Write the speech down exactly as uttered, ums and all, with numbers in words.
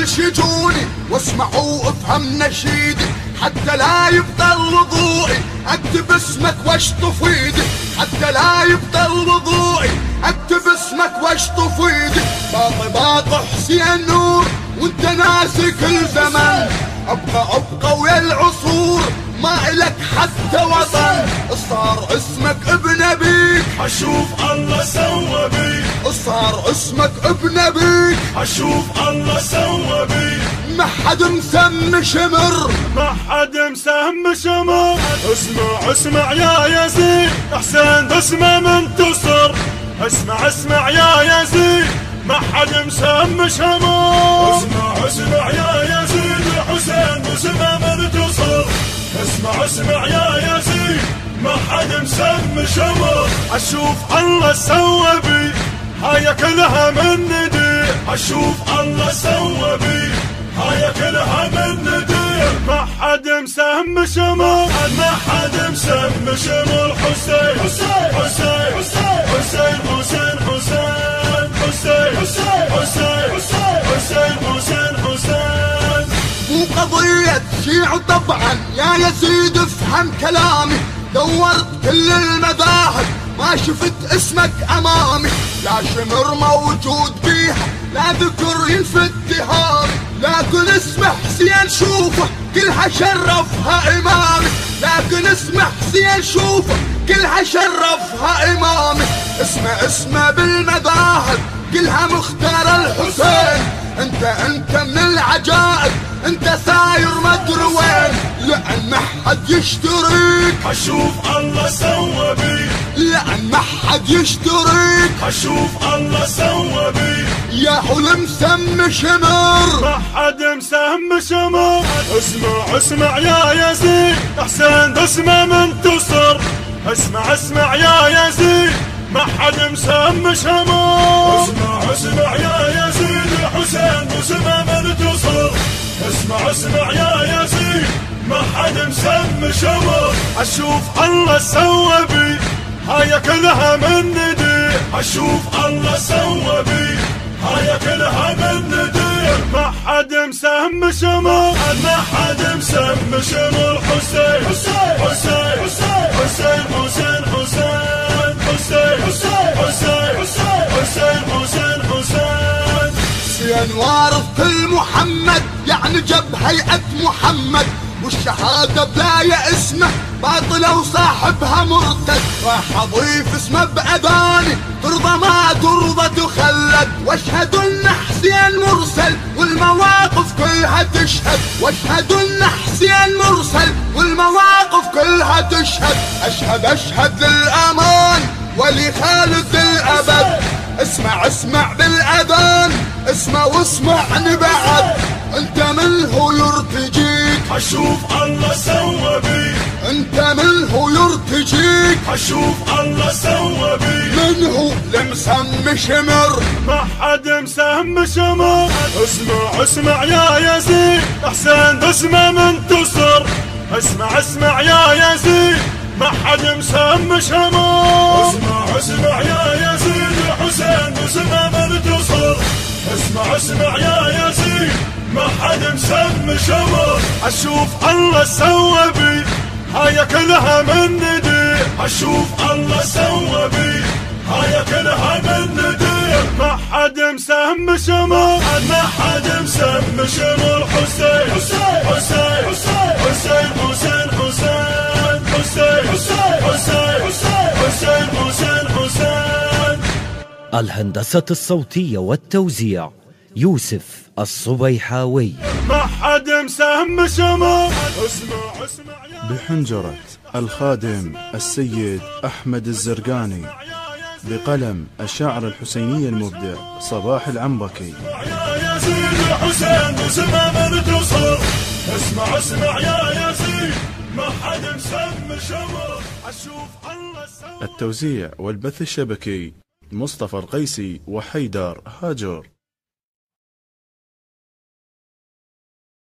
كل شجوني واسمعوا افهم نشيدي، حتى لا يبطل وضوئي اكتب اسمك واشطف ايدي، حتى لا يبطل وضوئي اكتب اسمك واشطف ايدي. باقي باقي حسين نور وانت ناسي كل زمان، ابقى ابقى ويا العصور ما الك حتى وطن. صار اسمك ابن ابيك اشوف الله سوى بيك، صار اسمك ابن ابيك اشوف الله سوى بيك. ما حد مسمي شمر، ما حد مسمي شمر. اسمع اسمع يا يزيد حسين باسمه منتصر، اسمع اسمع يا يزيد ما حد مسمي شمر. اسمع اسمع يا يزيد حسين باسمه منتصر، اسمع اسمع يا يزيد ما حد مسمي شمر. اشوف الله سوى بي هاي كلها من ندي، اشوف الله سوى بي هاي كلها من ندي. ما حد مسمي شمر، ما حد مسمي شمر. حسين حسين حسين حسين حسين حسين حسين حسين حسين حسين حسين حسين. مو قضية شيع طبعا يا يزيد افهم كلامي، دورت كل المذاهب ما شفت اسمك امامي، لا شمر موجود بيها لا ذكر ينفي اتهامي، لكن اسم حسين شوفه كلها شرفها امامي، لكن اسم حسين شوفه كلها شرفها امامي. اسمه اسمه بالمذاهب كلها مختار الحسين، انت انت من العجائب انت ساير مدري وين، لأن ما حد يشتريك اشوف الله سوى بيك، لأن ما حد يشتريك اشوف الله سوى بيك. يا حلم سمي شمر، ما حد مسمي شمر. اسمع اسمع يا يزيد حسين باسمه منتصر، اسمع اسمع يا يزيد ما حد مسمي شمر. اسمع اسمع يا يزيد حسين باسمه منتصر، اسمع اسمع يا يزيد ما حد مسمي شمر. اشوف الله سوى بي هاي كلها من ندي، اشوف الله سوى بي هاي كلها من ندي. ما حد مسمي شمر، ما حد مسمي شمر. حسين حسين حسين حسين حسين حسين حسين حسين حسين حسين حسين. حسين وارث كل محمد يعني جب هيئة محمد، والشهادة بلاية اسمه باطلة وصاحبها مرتد. راح اضيف اسمه باذاني ترضى ما ترضى تخلد، واشهد ان حسين مرسل والمواقف كلها تشهد، واشهد ان حسين مرسل والمواقف كلها تشهد. اشهد اشهد للامان ولخالد الابد، اسمع اسمع بالاذان اسمع واسمعني بعد. انت من هو يرتجيك اشوف الله سوى بيك، انت من هو يرتجيك اشوف الله سوى بيك. من هو المسمي شمر، ما حد مسمي شمر. اسمع اسمع يا يزيد حسين باسمه منتصر، اسمع اسمع يا يزيد ما حد مسمي شمر. اسمع اسمع يا يزيد حسين باسمه منتصر، اسمع اسمع يا يزيد ما حد مسمي شمر. اشوف الله سوى بي هاي كلها من ندي، اشوف الله سوى بي هاي كلها من ندي. ما حد مسمي شمر، ما حد مسمي شمر. حسين حسين حسين حسين حسين حسين حسين حسين حسين حسين حسين. الهندسة الصوتية والتوزيع يوسف الصبيحاوي. ما حد مسمي شمر. اسمع اسمع بحنجرة الخادم السيد أحمد الزرقاني، بقلم الشاعر الحسيني المبدع صباح العنبكي. يا يزيد حسين باسمه منتصر، اسمع اسمع يا يزيد ما حد مسمي شمر. اشوف الله سوى. التوزيع والبث الشبكي مصطفى القيسي وحيدر هاجر.